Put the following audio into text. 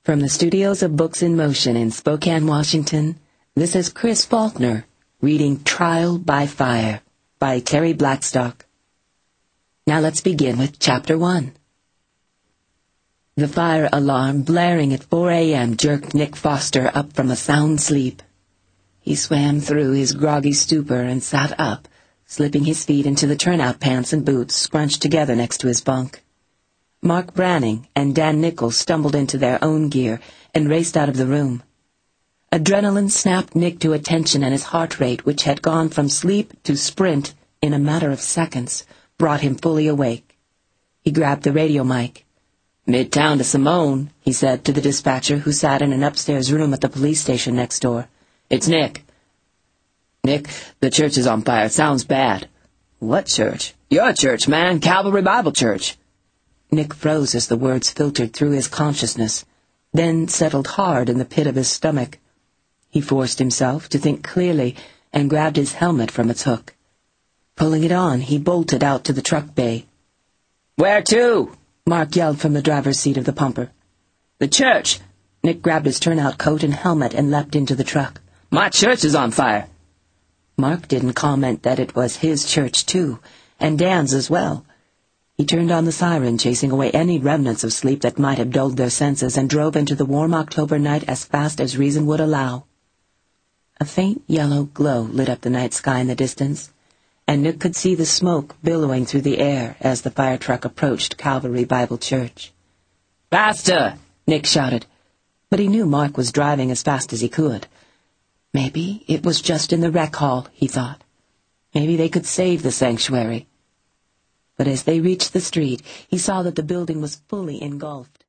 From the studios of Books in Motion in Spokane, Washington, this is Chris Faulkner reading Trial by Fire by Terry Blackstock. Now let's begin with Chapter 1. The fire alarm blaring at 4 a.m. jerked Nick Foster up from a sound sleep. He swam through his groggy stupor and sat up, slipping his feet into the turnout pants and boots scrunched together next to his bunk. Mark Branning and Dan Nichols stumbled into their own gear and raced out of the room. Adrenaline snapped Nick to attention, and his heart rate, which had gone from sleep to sprint in a matter of seconds, brought him fully awake. He grabbed the radio mic. "Midtown to Simone," he said to the dispatcher who sat in an upstairs room at the police station next door. "It's Nick." "Nick, the church is on fire. Sounds bad." "What church?" "Your church, man. Calvary Bible Church." Nick froze as the words filtered through his consciousness, then settled hard in the pit of his stomach. He forced himself to think clearly and grabbed his helmet from its hook. Pulling it on, he bolted out to the truck bay. "Where to?" Mark yelled from the driver's seat of the pumper. "The church." Nick grabbed his turnout coat and helmet and leapt into the truck. "My church is on fire." Mark didn't comment that it was his church, too, and Dan's as well. He turned on the siren, chasing away any remnants of sleep that might have dulled their senses, and drove into the warm October night as fast as reason would allow. A faint yellow glow lit up the night sky in the distance, and Nick could see the smoke billowing through the air as the fire truck approached Calvary Bible Church. "Faster!" Nick shouted, but he knew Mark was driving as fast as he could. Maybe it was just in the rec hall, he thought. Maybe they could save the sanctuary. But as they reached the street, he saw that the building was fully engulfed.